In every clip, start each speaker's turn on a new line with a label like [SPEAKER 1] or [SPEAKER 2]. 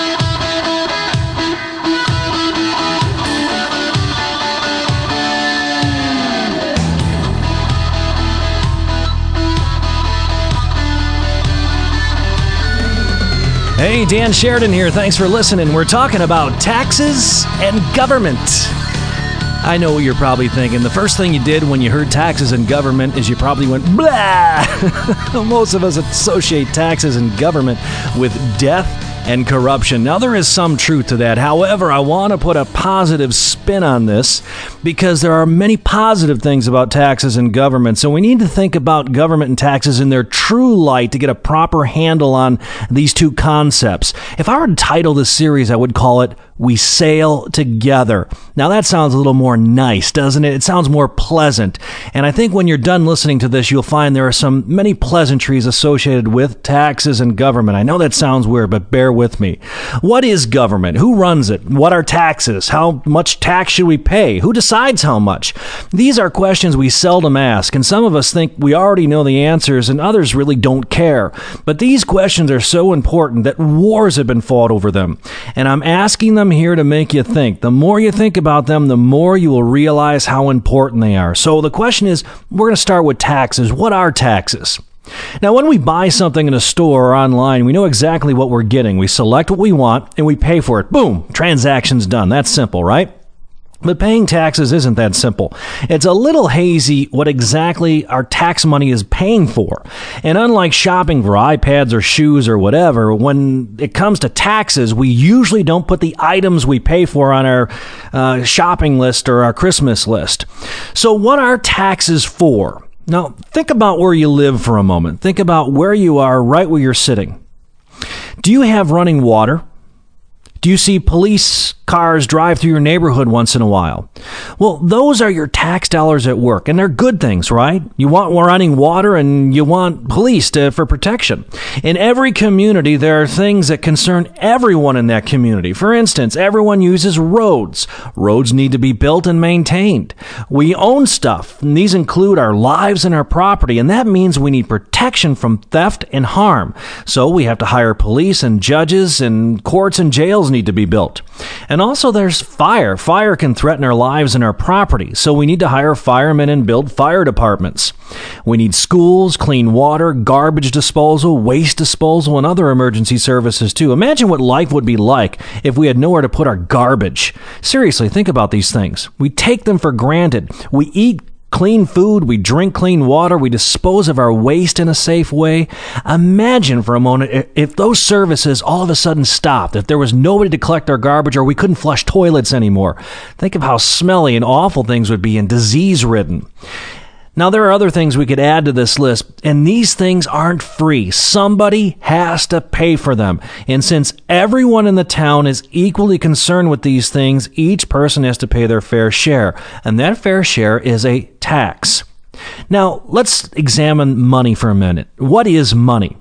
[SPEAKER 1] Hey, Dan Sheridan here. Thanks for listening. We're talking about taxes and government. I know what you're probably thinking. The first thing you did when you heard taxes and government is you probably went, blah! Most of us associate taxes and government with death and corruption. Now, there is some truth to that. However, I want to put a positive spin on this because there are many positive things about taxes and government. So we need to think about government and taxes in their true light to get a proper handle on these two concepts. If I were to title this series, I would call it We Sail Together. Now, that sounds a little more nice, doesn't it? It sounds more pleasant. And I think when you're done listening to this, you'll find there are many pleasantries associated with taxes and government. I know that sounds weird, but bear with me. What is government? Who runs it? What are taxes? How much tax should we pay? Who decides how much? These are questions we seldom ask, and some of us think we already know the answers, and others really don't care. But these questions are so important that wars have been fought over them. And I'm asking them here to make you think. The more you think about them, the more you will realize how important they are. So the question is, we're going to start with taxes. What are taxes? Now, when we buy something in a store or online, we know exactly what we're getting. We select what we want and we pay for it. Boom, transaction's done. That's simple, right? But paying taxes isn't that simple. It's a little hazy what exactly our tax money is paying for. And unlike shopping for iPads or shoes or whatever, when it comes to taxes, we usually don't put the items we pay for on our shopping list or our Christmas list. So what are taxes for? Now, think about where you live for a moment. Think about where you are right where you're sitting. Do you have running water? Do you see police cars drive through your neighborhood once in a while? Well, those are your tax dollars at work, and they're good things, right? You want running water and you want police for protection. In every community, there are things that concern everyone in that community. For instance, everyone uses roads. Roads need to be built and maintained. We own stuff, and these include our lives and our property, and that means we need protection from theft and harm. So we have to hire police and judges, and courts and jails need to be built. And also there's fire. Fire can threaten our lives and our property, so we need to hire firemen and build fire departments. We need schools, clean water, garbage disposal, waste disposal, and other emergency services too. Imagine what life would be like if we had nowhere to put our garbage. Seriously, think about these things. We take them for granted. We eat clean food, we drink clean water, we dispose of our waste in a safe way. Imagine for a moment if those services all of a sudden stopped, if there was nobody to collect our garbage or we couldn't flush toilets anymore. Think of how smelly and awful things would be and disease-ridden. Now, there are other things we could add to this list, and these things aren't free. Somebody has to pay for them. And since everyone in the town is equally concerned with these things, each person has to pay their fair share. And that fair share is a tax. Now, let's examine money for a minute. What is money?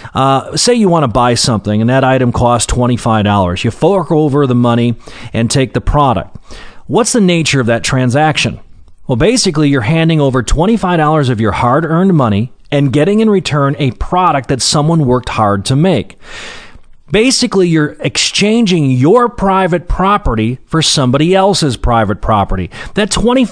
[SPEAKER 1] Say you want to buy something, and that item costs $25. You fork over the money and take the product. What's the nature of that transaction? Well, basically, you're handing over $25 of your hard-earned money and getting in return a product that someone worked hard to make. Basically, you're exchanging your private property for somebody else's private property. That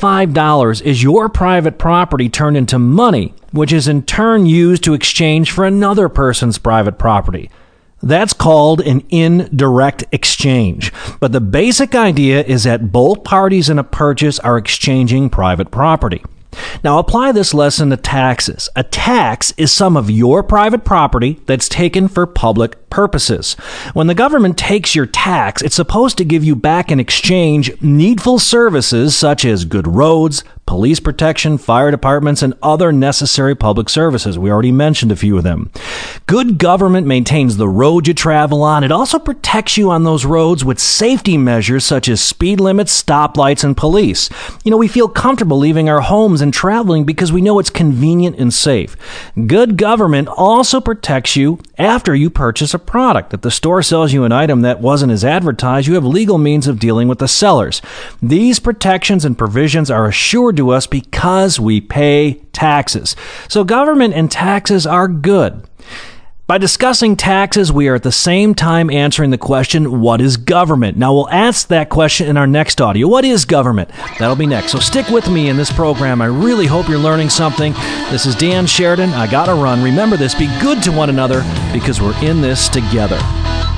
[SPEAKER 1] $25 is your private property turned into money, which is in turn used to exchange for another person's private property. That's called an indirect exchange. But the basic idea is that both parties in a purchase are exchanging private property. Now apply this lesson to taxes. A tax is some of your private property that's taken for public purposes. When the government takes your tax, it's supposed to give you back in exchange needful services such as good roads, police protection, fire departments, and other necessary public services. We already mentioned a few of them. Good government maintains the road you travel on. It also protects you on those roads with safety measures such as speed limits, stoplights, and police. We feel comfortable leaving our homes and traveling because we know it's convenient and safe. Good government also protects you after you purchase a product. If the store sells you an item that wasn't as advertised, you have legal means of dealing with the sellers. These protections and provisions are assured to us because we pay taxes. So government and taxes are good. By discussing taxes, we are at the same time answering the question, what is government? Now, we'll ask that question in our next audio. What is government? That'll be next. So stick with me in this program. I really hope you're learning something. This is Dan Sheridan. I gotta run. Remember this, be good to one another because we're in this together.